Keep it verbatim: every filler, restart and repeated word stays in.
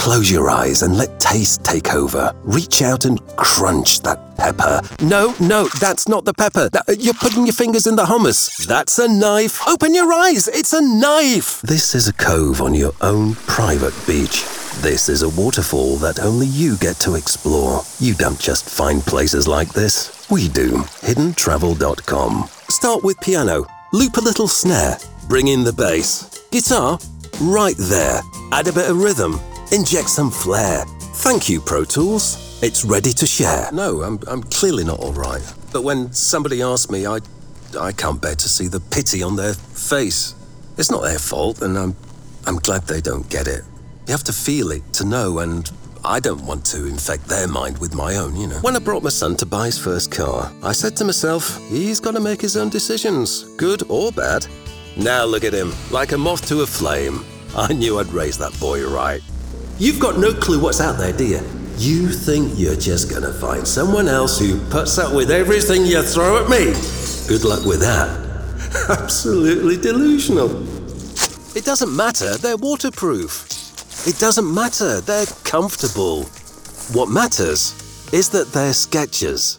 Close your eyes and let taste take over. Reach out and crunch that pepper. No, no, that's not the pepper. That, you're putting your fingers in the hummus. That's a knife. Open your eyes. It's a knife. This is a cove on your own private beach. This is a waterfall that only you get to explore. You don't just find places like this. We do. hidden travel dot com. Start with piano. Loop a little snare. Bring in the bass. Guitar? Right there. Add a bit of rhythm. Inject some flair. Thank you, Pro Tools. It's ready to share. No, I'm I'm clearly not all right. But when somebody asks me, I I can't bear to see the pity on their face. It's not their fault, and I'm I'm glad they don't get it. You have to feel it to know, and I don't want to infect their mind with my own, you know. When I brought my son to buy his first car, I said to myself, he's got to make his own decisions, good or bad. Now look at him, like a moth to a flame. I knew I'd raise that boy right. You've got no clue what's out there, do you? You think you're just gonna find someone else who puts up with everything you throw at me. Good luck with that. Absolutely delusional. It doesn't matter, they're waterproof. It doesn't matter, they're comfortable. What matters is that they're Skechers.